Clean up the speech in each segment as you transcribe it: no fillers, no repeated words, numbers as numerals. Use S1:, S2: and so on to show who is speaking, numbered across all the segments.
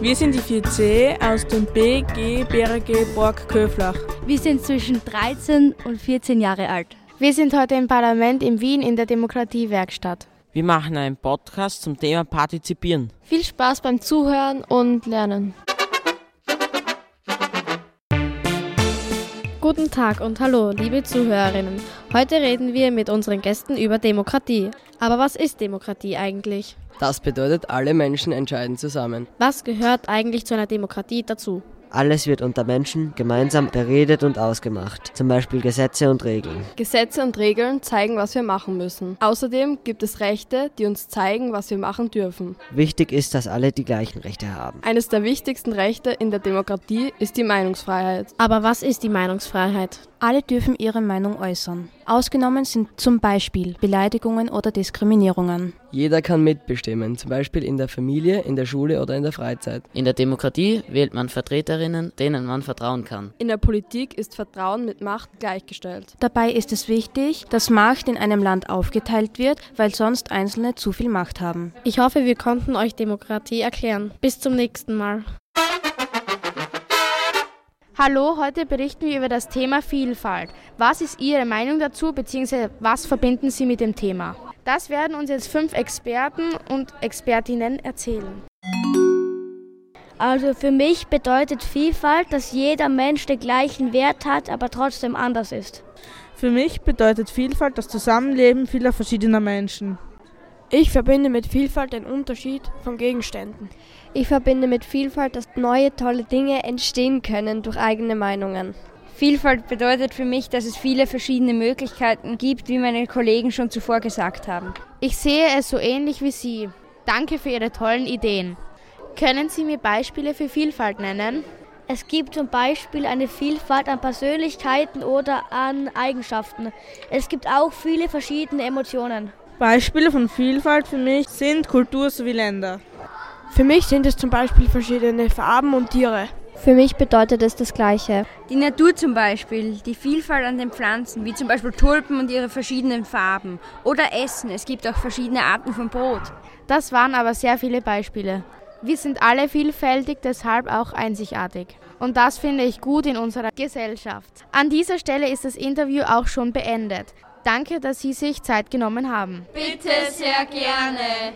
S1: Wir sind die 4C aus dem BG Berge Borg Köflach.
S2: Wir sind zwischen 13 und 14 Jahre alt.
S3: Wir sind heute im Parlament in Wien in der Demokratiewerkstatt.
S4: Wir machen einen Podcast zum Thema Partizipieren.
S3: Viel Spaß beim Zuhören und Lernen.
S2: Guten Tag und hallo, liebe Zuhörerinnen. Heute reden wir mit unseren Gästen über Demokratie. Aber was ist Demokratie eigentlich?
S5: Das bedeutet, alle Menschen entscheiden zusammen.
S2: Was gehört eigentlich zu einer Demokratie dazu?
S6: Alles wird unter Menschen gemeinsam beredet und ausgemacht, zum Beispiel Gesetze und Regeln.
S3: Gesetze und Regeln zeigen, was wir machen müssen. Außerdem gibt es Rechte, die uns zeigen, was wir machen dürfen.
S6: Wichtig ist, dass alle die gleichen Rechte haben.
S3: Eines der wichtigsten Rechte in der Demokratie ist die Meinungsfreiheit.
S2: Aber was ist die Meinungsfreiheit?
S7: Alle dürfen ihre Meinung äußern. Ausgenommen sind zum Beispiel Beleidigungen oder Diskriminierungen.
S5: Jeder kann mitbestimmen, zum Beispiel in der Familie, in der Schule oder in der Freizeit.
S4: In der Demokratie wählt man Vertreterinnen, denen man vertrauen kann.
S3: In der Politik ist Vertrauen mit Macht gleichgestellt.
S7: Dabei ist es wichtig, dass Macht in einem Land aufgeteilt wird, weil sonst Einzelne zu viel Macht haben.
S2: Ich hoffe, wir konnten euch Demokratie erklären. Bis zum nächsten Mal.
S3: Hallo, heute berichten wir über das Thema Vielfalt. Was ist Ihre Meinung dazu, bzw. was verbinden Sie mit dem Thema? Das werden uns jetzt 5 Experten und Expertinnen erzählen.
S8: Also für mich bedeutet Vielfalt, dass jeder Mensch den gleichen Wert hat, aber trotzdem anders ist.
S1: Für mich bedeutet Vielfalt das Zusammenleben vieler verschiedener Menschen.
S3: Ich verbinde mit Vielfalt den Unterschied von Gegenständen.
S8: Ich verbinde mit Vielfalt, dass neue, tolle Dinge entstehen können durch eigene Meinungen.
S9: Vielfalt bedeutet für mich, dass es viele verschiedene Möglichkeiten gibt, wie meine Kollegen schon zuvor gesagt haben.
S3: Ich sehe es so ähnlich wie Sie. Danke für Ihre tollen Ideen. Können Sie mir Beispiele für Vielfalt nennen?
S8: Es gibt zum Beispiel eine Vielfalt an Persönlichkeiten oder an Eigenschaften. Es gibt auch viele verschiedene Emotionen.
S1: Beispiele von Vielfalt für mich sind Kultur sowie Länder.
S3: Für mich sind es zum Beispiel verschiedene Farben und Tiere.
S8: Für mich bedeutet es das Gleiche.
S9: Die Natur zum Beispiel, die Vielfalt an den Pflanzen, wie zum Beispiel Tulpen und ihre verschiedenen Farben. Oder Essen, es gibt auch verschiedene Arten von Brot.
S3: Das waren aber sehr viele Beispiele. Wir sind alle vielfältig, deshalb auch einzigartig. Und das finde ich gut in unserer Gesellschaft. An dieser Stelle ist das Interview auch schon beendet. Danke, dass Sie sich Zeit genommen haben.
S9: Bitte sehr gerne.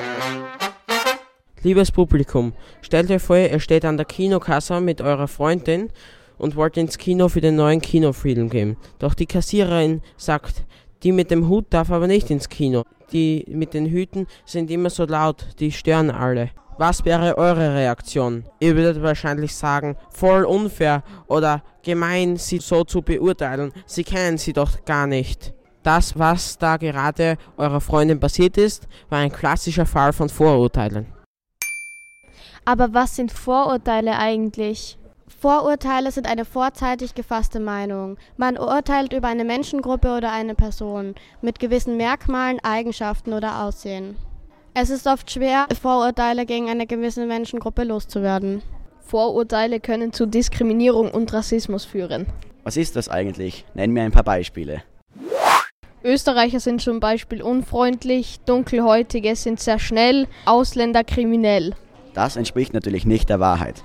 S4: Liebes Publikum, stellt euch vor, ihr steht an der Kinokasse mit eurer Freundin und wollt ins Kino für den neuen Kinofilm gehen. Doch die Kassiererin sagt, die mit dem Hut darf aber nicht ins Kino. Die mit den Hüten sind immer so laut, die stören alle. Was wäre eure Reaktion? Ihr würdet wahrscheinlich sagen, voll unfair oder gemein, sie so zu beurteilen. Sie kennen sie doch gar nicht. Das, was da gerade eurer Freundin passiert ist, war ein klassischer Fall von Vorurteilen.
S3: Aber was sind Vorurteile eigentlich? Vorurteile sind eine vorzeitig gefasste Meinung. Man urteilt über eine Menschengruppe oder eine Person mit gewissen Merkmalen, Eigenschaften oder Aussehen. Es ist oft schwer, Vorurteile gegen eine gewisse Menschengruppe loszuwerden.
S2: Vorurteile können zu Diskriminierung und Rassismus führen.
S10: Was ist das eigentlich? Nenn mir ein paar Beispiele.
S2: Österreicher sind zum Beispiel unfreundlich, Dunkelhäutige sind sehr schnell, Ausländer kriminell.
S10: Das entspricht natürlich nicht der Wahrheit.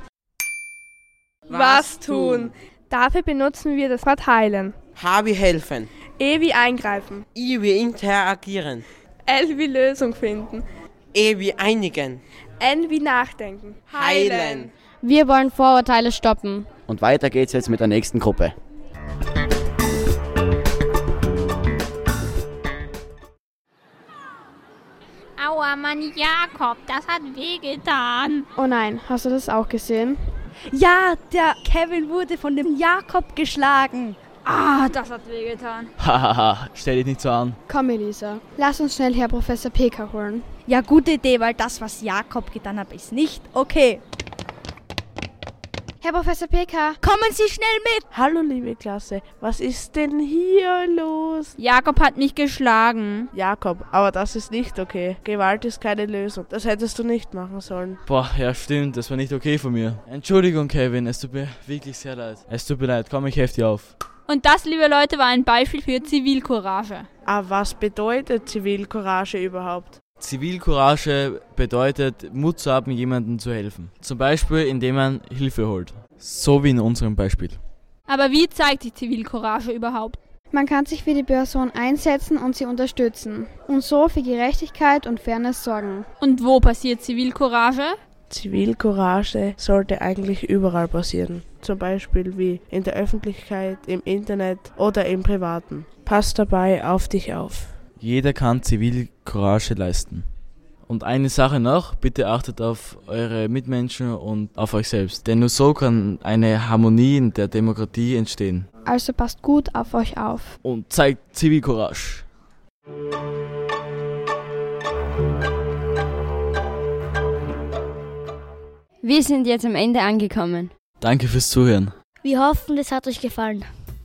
S3: Was tun? Dafür benutzen wir das Wort heilen.
S4: H wie helfen.
S3: E wie eingreifen.
S4: I wie interagieren.
S3: L wie Lösung finden.
S4: E wie einigen.
S3: N wie nachdenken.
S4: Heilen.
S2: Wir wollen Vorurteile stoppen.
S10: Und weiter geht's jetzt mit der nächsten Gruppe.
S11: Aua, Mann, Jakob, das hat wehgetan.
S3: Oh nein, hast du das auch gesehen?
S9: Ja, der Kevin wurde von dem Jakob geschlagen. Das hat wehgetan.
S12: Hahaha, stell dich nicht so an.
S3: Komm, Elisa, lass uns schnell Herr Professor Peker holen.
S9: Ja, gute Idee, weil das, was Jakob getan hat, ist nicht okay.
S3: Herr Professor Peker,
S9: kommen Sie schnell mit!
S1: Hallo liebe Klasse, was ist denn hier los?
S11: Jakob hat mich geschlagen.
S1: Jakob, aber das ist nicht okay. Gewalt ist keine Lösung. Das hättest du nicht machen sollen.
S12: Boah, ja stimmt, das war nicht okay von mir. Entschuldigung Kevin, es tut mir wirklich sehr leid. Es tut mir leid, komm, ich helfe dir auf.
S11: Und das, liebe Leute, war ein Beispiel für Zivilcourage.
S1: Aber was bedeutet Zivilcourage überhaupt?
S12: Zivilcourage bedeutet, Mut zu haben, jemandem zu helfen. Zum Beispiel, indem man Hilfe holt. So wie in unserem Beispiel.
S11: Aber wie zeigt sich Zivilcourage überhaupt?
S13: Man kann sich für die Person einsetzen und sie unterstützen und so für Gerechtigkeit und Fairness sorgen.
S11: Und wo passiert Zivilcourage?
S1: Zivilcourage sollte eigentlich überall passieren. Zum Beispiel wie in der Öffentlichkeit, im Internet oder im Privaten. Pass dabei auf dich auf.
S12: Jeder kann Zivilcourage leisten. Und eine Sache noch, bitte achtet auf eure Mitmenschen und auf euch selbst. Denn nur so kann eine Harmonie in der Demokratie entstehen.
S13: Also passt gut auf euch auf.
S12: Und zeigt Zivilcourage.
S9: Wir sind jetzt am Ende angekommen.
S12: Danke fürs Zuhören.
S8: Wir hoffen, es hat euch gefallen.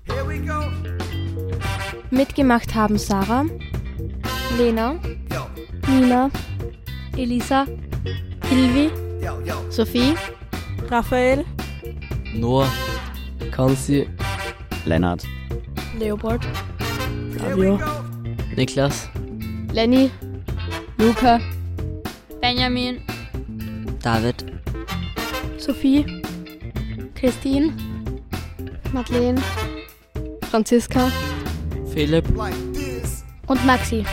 S7: Mitgemacht haben Sarah,
S3: Lena,
S7: Nina,
S3: Elisa,
S2: Hilvi, Sophie,
S1: Raphael,
S5: Noah, Kanzi,
S10: Lennart,
S1: Leopold, Flavio,
S5: Niklas,
S3: Lenny,
S7: Luca,
S11: Benjamin,
S6: David,
S3: Sophie,
S2: Christine,
S3: Madeleine,
S2: Franziska,
S4: Philipp
S3: und Maxi.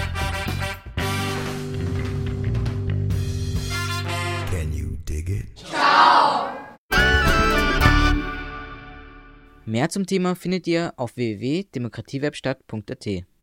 S14: Mehr zum Thema findet ihr auf www.demokratiewebstadt.at.